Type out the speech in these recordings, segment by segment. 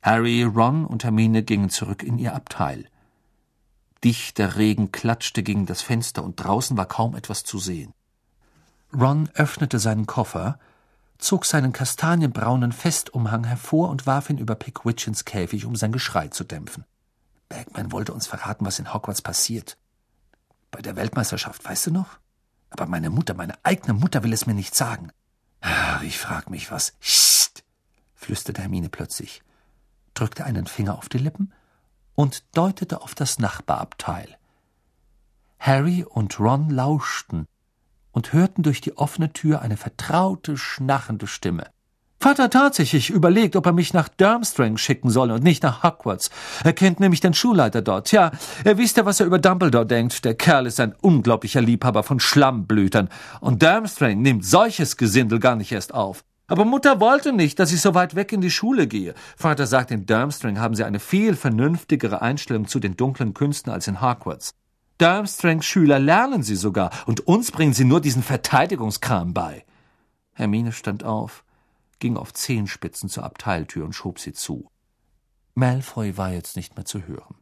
Harry, Ron und Hermine gingen zurück in ihr Abteil. Dichter Regen klatschte gegen das Fenster und draußen war kaum etwas zu sehen. Ron öffnete seinen Koffer, zog seinen kastanienbraunen Festumhang hervor und warf ihn über Pickwidgeons Käfig, um sein Geschrei zu dämpfen. Bagman wollte uns verraten, was in Hogwarts passiert. Bei der Weltmeisterschaft, weißt du noch? Aber meine eigene Mutter will es mir nicht sagen. Ich frag mich was. Psst, flüsterte Hermine plötzlich, drückte einen Finger auf die Lippen und deutete auf das Nachbarabteil. Harry und Ron lauschten und hörten durch die offene Tür eine vertraute, schnarrende Stimme. »Vater hat tatsächlich überlegt, ob er mich nach Durmstrang schicken soll und nicht nach Hogwarts. Er kennt nämlich den Schulleiter dort. Ja, er wisst ja, was er über Dumbledore denkt. Der Kerl ist ein unglaublicher Liebhaber von Schlammblütern. Und Durmstrang nimmt solches Gesindel gar nicht erst auf. Aber Mutter wollte nicht, dass ich so weit weg in die Schule gehe. Vater sagt, in Durmstrang haben sie eine viel vernünftigere Einstellung zu den dunklen Künsten als in Hogwarts. Durmstrangs Schüler lernen sie sogar, und uns bringen sie nur diesen Verteidigungskram bei.« Hermine stand auf, ging auf Zehenspitzen zur Abteiltür und schob sie zu. Malfoy war jetzt nicht mehr zu hören.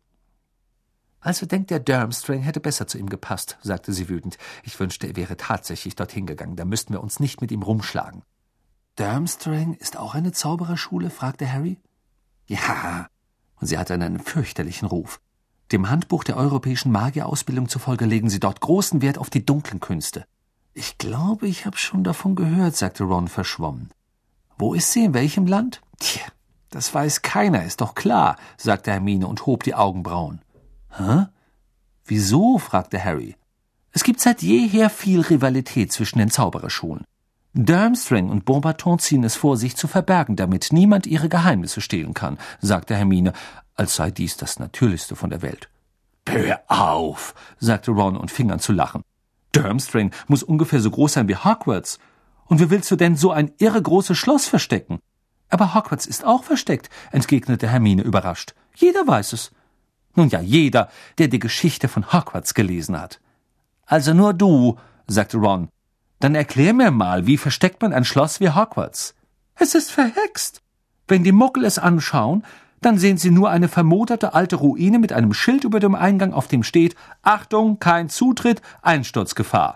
»Also denkt der Durmstrang hätte besser zu ihm gepasst«, sagte sie wütend. »Ich wünschte, er wäre tatsächlich dorthin gegangen, da müssten wir uns nicht mit ihm rumschlagen.« »Durmstrang ist auch eine Zaubererschule?« fragte Harry. »Ja, und sie hat einen fürchterlichen Ruf. Dem Handbuch der europäischen Magierausbildung zufolge legen sie dort großen Wert auf die dunklen Künste.« »Ich glaube, ich habe schon davon gehört«, sagte Ron verschwommen. »Wo ist sie, in welchem Land?« »Tja, das weiß keiner, ist doch klar«, sagte Hermine und hob die Augenbrauen. »Hä? Wieso?« fragte Harry. »Es gibt seit jeher viel Rivalität zwischen den Zaubererschulen. Durmstrang und Beauxbaton ziehen es vor, sich zu verbergen, damit niemand ihre Geheimnisse stehlen kann«, sagte Hermine, als sei dies das Natürlichste von der Welt. »Hör auf«, sagte Ron und fing an zu lachen. »Durmstrang muss ungefähr so groß sein wie Hogwarts. Und wie willst du denn so ein irre großes Schloss verstecken?« »Aber Hogwarts ist auch versteckt«, entgegnete Hermine überrascht. »Jeder weiß es.« »Nun ja, jeder, der die Geschichte von Hogwarts gelesen hat.« »Also nur du«, sagte Ron. »Dann erklär mir mal, wie versteckt man ein Schloss wie Hogwarts?« »Es ist verhext. Wenn die Muggel es anschauen, dann sehen sie nur eine vermoderte alte Ruine mit einem Schild über dem Eingang, auf dem steht: »Achtung, kein Zutritt, Einsturzgefahr.«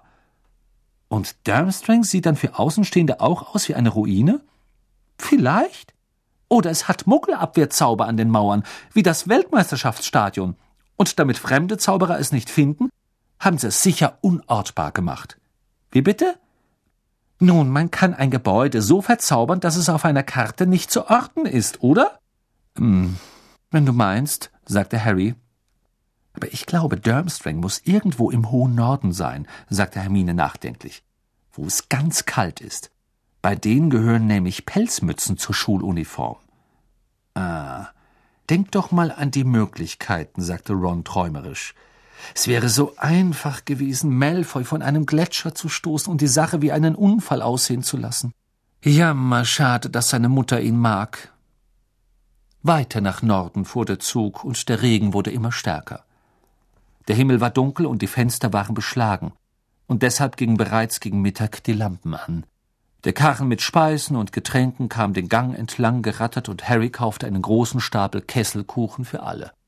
»Und Durmstrang sieht dann für Außenstehende auch aus wie eine Ruine?« »Vielleicht. Oder es hat Muggelabwehrzauber an den Mauern, wie das Weltmeisterschaftsstadion. Und damit fremde Zauberer es nicht finden, haben sie es sicher unortbar gemacht.« »Wie bitte?« »Nun, man kann ein Gebäude so verzaubern, dass es auf einer Karte nicht zu orten ist, oder?« »Wenn du meinst«, sagte Harry. »Aber ich glaube, Durmstrang muss irgendwo im hohen Norden sein«, sagte Hermine nachdenklich, »wo es ganz kalt ist. Bei denen gehören nämlich Pelzmützen zur Schuluniform.« »Ah, denk doch mal an die Möglichkeiten«, sagte Ron träumerisch. »Es wäre so einfach gewesen, Malfoy von einem Gletscher zu stoßen und die Sache wie einen Unfall aussehen zu lassen. Jammer, schade, dass seine Mutter ihn mag.« Weiter nach Norden fuhr der Zug, und der Regen wurde immer stärker. Der Himmel war dunkel und die Fenster waren beschlagen, und deshalb gingen bereits gegen Mittag die Lampen an. Der Karren mit Speisen und Getränken kam den Gang entlang gerattert, und Harry kaufte einen großen Stapel Kesselkuchen für alle.